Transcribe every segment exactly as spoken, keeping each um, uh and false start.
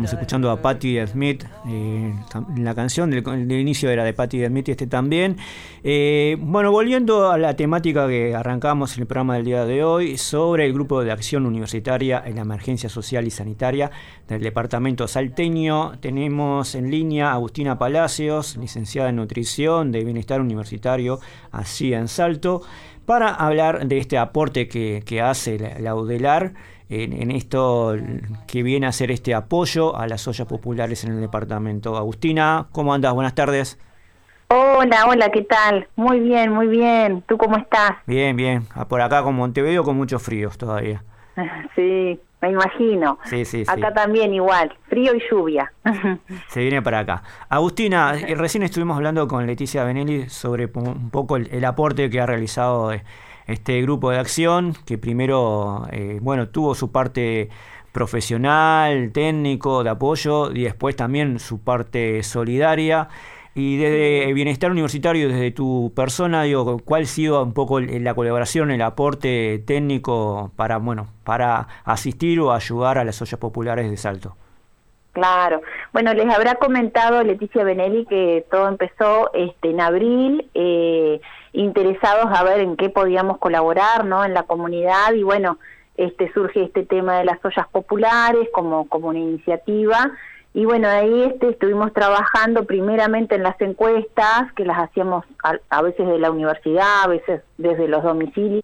Estábamos escuchando a Patti Smith, eh, la canción del, del inicio era de Patti Smith y este también. Eh, bueno, volviendo a la temática que arrancamos en el programa del día de hoy, sobre el Grupo de Acción Universitaria en la Emergencia Social y Sanitaria del Departamento Salteño, tenemos en línea a Agustina Palacios, licenciada en Nutrición de Bienestar Universitario, así en Salto, para hablar de este aporte que, que hace la, la UDELAR en, en esto que viene a ser este apoyo a las ollas populares en el departamento. Agustina, ¿cómo andas? Buenas tardes. Hola, hola, ¿qué tal? Muy bien, muy bien. ¿Tú cómo estás? Bien, bien. Por acá con Montevideo con muchos fríos todavía. Sí, me imagino. Sí, sí, sí. Acá también igual, frío y lluvia. Se viene para acá. Agustina, recién estuvimos hablando con Leticia Benelli sobre un poco el, el aporte que ha realizado este grupo de acción, que primero, eh, bueno, tuvo su parte profesional, técnico, de apoyo, y después también su parte solidaria. Y desde Bienestar Universitario, desde tu persona, digo, ¿cuál ha sido un poco la colaboración, el aporte técnico para, bueno, para asistir o ayudar a las ollas populares de Salto? Claro. Bueno, les habrá comentado Leticia Benelli que todo empezó este, en abril, eh, interesados a ver en qué podíamos colaborar, ¿no?, en la comunidad, y bueno, este surge este tema de las ollas populares como, como una iniciativa. Y bueno, ahí este, estuvimos trabajando primeramente en las encuestas, que las hacíamos a, a veces de la universidad, a veces desde los domicilios,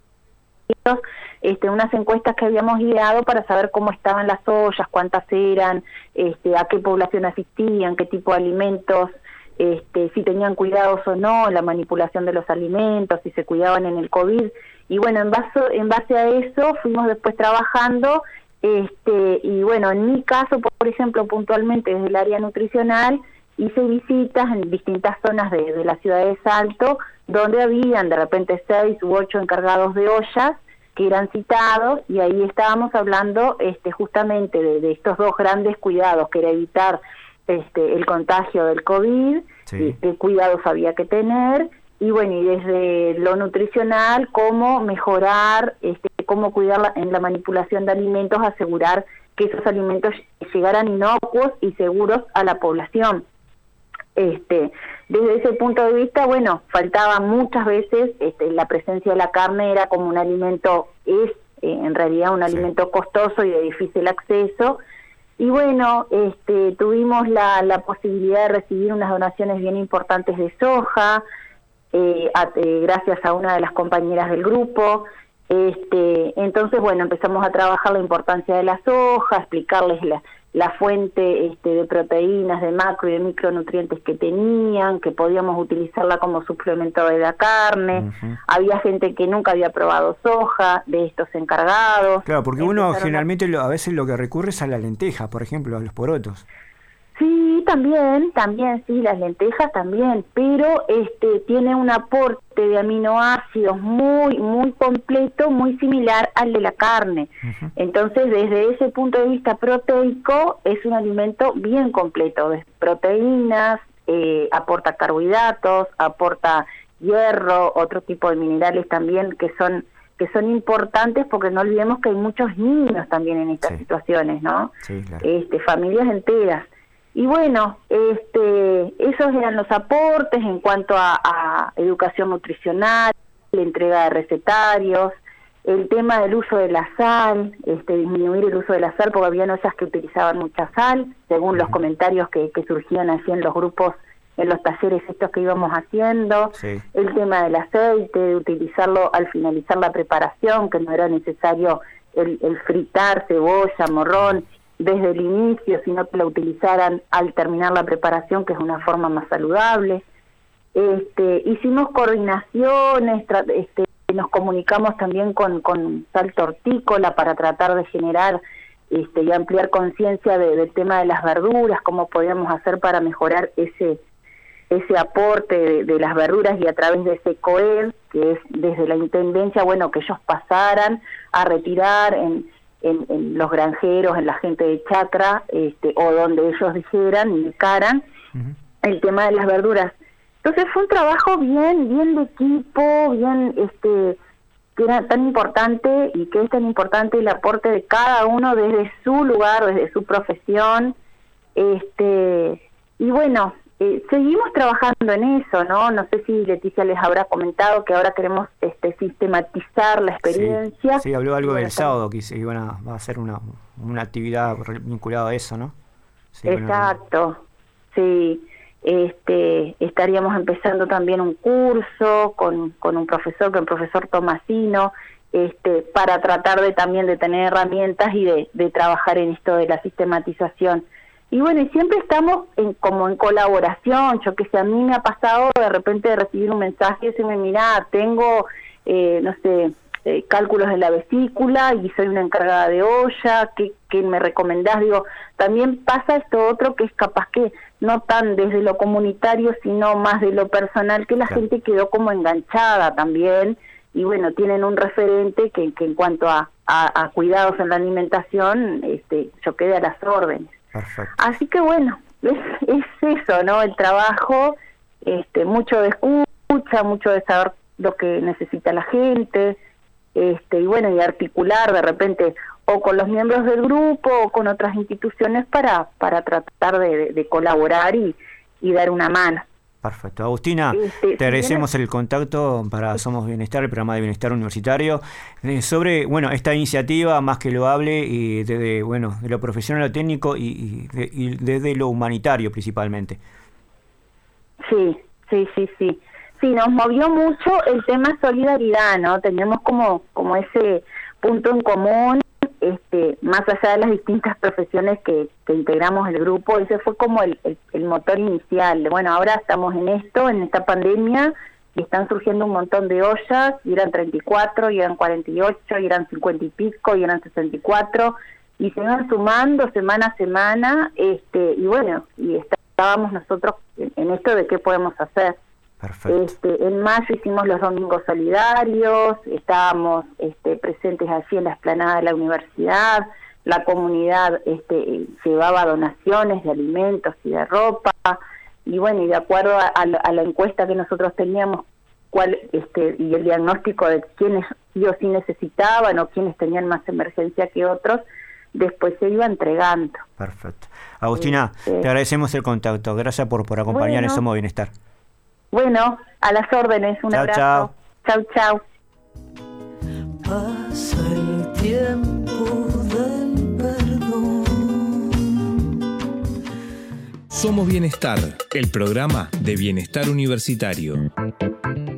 este, unas encuestas que habíamos ideado para saber cómo estaban las ollas, cuántas eran, este, a qué población asistían, qué tipo de alimentos, este, si tenían cuidados o no, la manipulación de los alimentos, si se cuidaban en el COVID. Y bueno, en base, en base a eso fuimos después trabajando. Este, y bueno, en mi caso, por ejemplo, puntualmente desde el área nutricional, hice visitas en distintas zonas de, de la ciudad de Salto, donde habían de repente seis u ocho encargados de ollas que eran citados, y ahí estábamos hablando este, justamente de, de estos dos grandes cuidados, que era evitar este, el contagio del COVID, sí, y qué cuidados había que tener, y bueno, y desde lo nutricional, cómo mejorar, este, cómo cuidar la, en la manipulación de alimentos, asegurar que esos alimentos llegaran inocuos y seguros a la población. Este, desde ese punto de vista, bueno, faltaba muchas veces, este, la presencia de la carne era como un alimento, es eh, en realidad un sí. alimento costoso y de difícil acceso, y bueno, este, tuvimos la, la posibilidad de recibir unas donaciones bien importantes de soja, eh, a, eh, gracias a una de las compañeras del grupo. Este, entonces, bueno, empezamos a trabajar la importancia de la soja, explicarles la, la fuente este, de proteínas, de macro y de micronutrientes que tenían, que podíamos utilizarla como suplemento de la carne. Uh-huh. Había gente que nunca había probado soja, de estos encargados. Claro, porque uno generalmente lo, a veces lo que recurre es a la lenteja, por ejemplo, a los porotos. Sí, también, también, sí, las lentejas también, pero este tiene un aporte de aminoácidos muy, muy completo, muy similar al de la carne. Uh-huh. Entonces, desde ese punto de vista proteico, es un alimento bien completo, de proteínas, eh, aporta carbohidratos, aporta hierro, otro tipo de minerales también que son que son importantes, porque no olvidemos que hay muchos niños también en estas sí. situaciones, ¿no? Sí, claro. Este, familias enteras. Y bueno, este, esos eran los aportes en cuanto a, a educación nutricional, la entrega de recetarios, el tema del uso de la sal, este, disminuir el uso de la sal, porque había ollas que utilizaban mucha sal, según uh-huh. los comentarios que, que surgían así en los grupos, en los talleres estos que íbamos haciendo, sí. el tema del aceite, de utilizarlo al finalizar la preparación, que no era necesario el, el fritar cebolla, morrón, desde el inicio, sino que la utilizaran al terminar la preparación, que es una forma más saludable. Este, hicimos coordinaciones, tra- este, nos comunicamos también con, con Salto Hortícola para tratar de generar este, y ampliar conciencia de, del tema de las verduras, cómo podíamos hacer para mejorar ese ese aporte de, de las verduras, y a través de ese COED, que es desde la Intendencia, bueno, que ellos pasaran a retirar en En, en los granjeros, en la gente de chacra, este, o donde ellos dijeran, indicaran, uh-huh. el tema de las verduras. Entonces fue un trabajo bien, bien de equipo, bien, este, que era tan importante, y que es tan importante el aporte de cada uno desde su lugar, desde su profesión, Este, y bueno, eh, seguimos trabajando en eso, ¿no? No sé si Leticia les habrá comentado que ahora queremos este, sistematizar la experiencia. Sí, sí, habló algo bueno, del sábado, que se iban a, va a hacer una, una actividad vinculada a eso, ¿no? Sí, exacto, bueno. Sí. Este, estaríamos empezando también un curso con, con un profesor, con el profesor Tomasino, este, para tratar de también de tener herramientas y de, de trabajar en esto de la sistematización. Y bueno, y siempre estamos en, como en colaboración. Yo que sé, a mí me ha pasado de repente de recibir un mensaje y decirme, mirá, tengo, eh, no sé, eh, cálculos de la vesícula y soy una encargada de olla, ¿qué, qué me recomendás? Digo, también pasa esto otro que es capaz que no tan desde lo comunitario, sino más de lo personal, que la claro. gente quedó como enganchada también, y bueno, tienen un referente que, que en cuanto a, a, a cuidados en la alimentación, este, yo quedé a las órdenes. Perfecto. Así que bueno, es, es eso, ¿no? El trabajo, este, mucho de escucha, mucho de saber lo que necesita la gente, este, y bueno, y articular de repente o con los miembros del grupo o con otras instituciones para para tratar de, de, de colaborar y, y dar una mano. Perfecto. Agustina, este, te agradecemos si el contacto para Somos Bienestar, el programa de bienestar universitario, eh, sobre bueno esta iniciativa más que loable y desde bueno de lo profesional a lo técnico y, y, de, y desde lo humanitario principalmente. Sí, sí, sí, sí. Sí, nos movió mucho el tema solidaridad, ¿no? Teníamos como como ese punto en común, este, más allá de las distintas profesiones que, que integramos el grupo. Ese fue como el, el, el motor inicial. Bueno, ahora estamos en esto, en esta pandemia, y están surgiendo un montón de ollas, y eran treinta y cuatro, y eran cuarenta y ocho, y eran cincuenta y pico, y eran sesenta y cuatro, y se van sumando semana a semana, este, y bueno, y estábamos nosotros en, en esto de qué podemos hacer. Perfecto. Este, en mayo hicimos los domingos solidarios, estábamos este, presentes allí en la explanada de la universidad, la comunidad este, llevaba donaciones de alimentos y de ropa, y bueno, y de acuerdo a, a, la, a la encuesta que nosotros teníamos, cuál este y el diagnóstico de quiénes sí o sí necesitaban o quiénes tenían más emergencia que otros, después se iba entregando. Perfecto. Agustina, este, te agradecemos el contacto, gracias por, por acompañar bueno, en Somos Bienestar. Bueno, a las órdenes, un chau, abrazo. Chau, chau. Pasa el tiempo del perdón. Somos Bienestar, el programa de bienestar universitario.